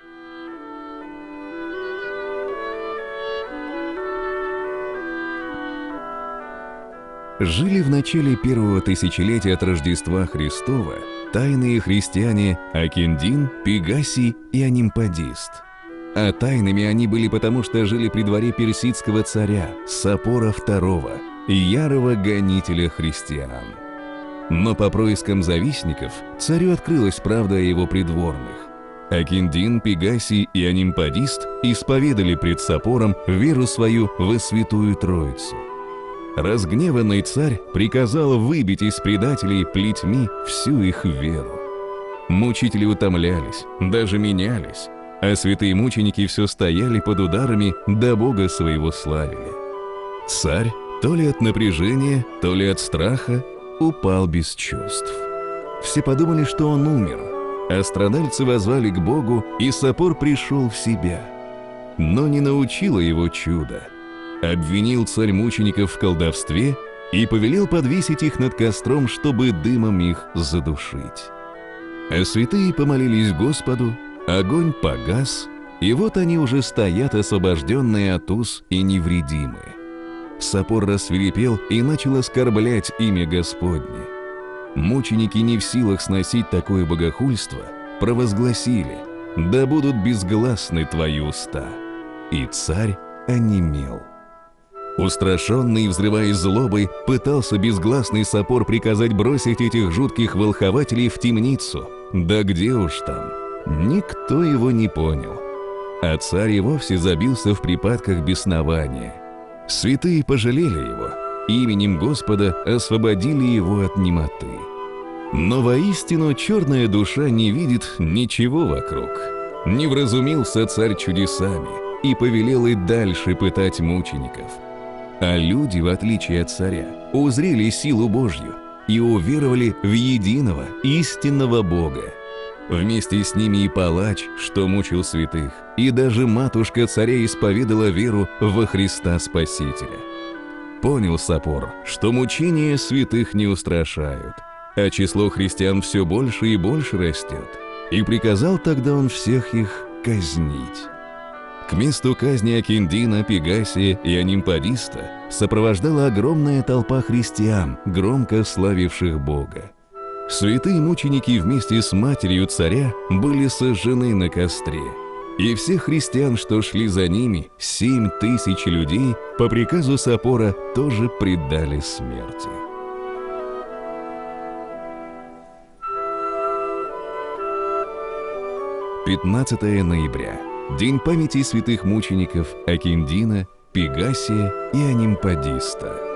Жили в начале первого тысячелетия от Рождества Христова тайные христиане Акиндин, Пегасий и Анимпадист. А тайными они были потому, что жили при дворе персидского царя Сапора II, ярого гонителя христиан. Но по проискам завистников царю открылась правда о его придворных. Акиндин, Пегасий и Анимпадист исповедали пред Сапором веру свою во Святую Троицу. Разгневанный царь приказал выбить из предателей плетьми всю их веру. Мучители утомлялись, даже менялись, а святые мученики все стояли под ударами, да Бога своего славили. Царь, то ли от напряжения, то ли от страха, упал без чувств. Все подумали, что он умер, а страдальцы воззвали к Богу, и Сапор пришел в себя. Но не научило его чудо. Обвинил царь мучеников в колдовстве и повелел подвесить их над костром, чтобы дымом их задушить. А святые помолились Господу, огонь погас, и вот они уже стоят, освобожденные от уз и невредимые. Сапор рассвирепел и начал оскорблять имя Господне. Мученики, не в силах сносить такое богохульство, провозгласили: «Да будут безгласны твои уста». И царь онемел. Устрашенный и взрываясь злобой, пытался безгласный Сапор приказать бросить этих жутких волхователей в темницу. Да где уж там? Никто его не понял. А царь и вовсе забился в припадках беснования. Святые пожалели его, именем Господа освободили его от немоты. Но воистину черная душа не видит ничего вокруг. Не вразумился царь чудесами и повелел и дальше пытать мучеников. А люди, в отличие от царя, узрели силу Божью и уверовали в единого, истинного Бога. Вместе с ними и палач, что мучил святых, и даже матушка царя исповедала веру во Христа Спасителя. Понял Сапор, что мучения святых не устрашают, а число христиан все больше и больше растет, и приказал тогда он всех их казнить. К месту казни Акиндина, Пегасия и Анимпадиста сопровождала огромная толпа христиан, громко славивших Бога. Святые мученики вместе с матерью царя были сожжены на костре, и всех христиан, что шли за ними, 7000 людей, по приказу Сапора тоже предали смерти. «15 ноября. День памяти святых мучеников Акиндина, Пегасия и Анимпадиста».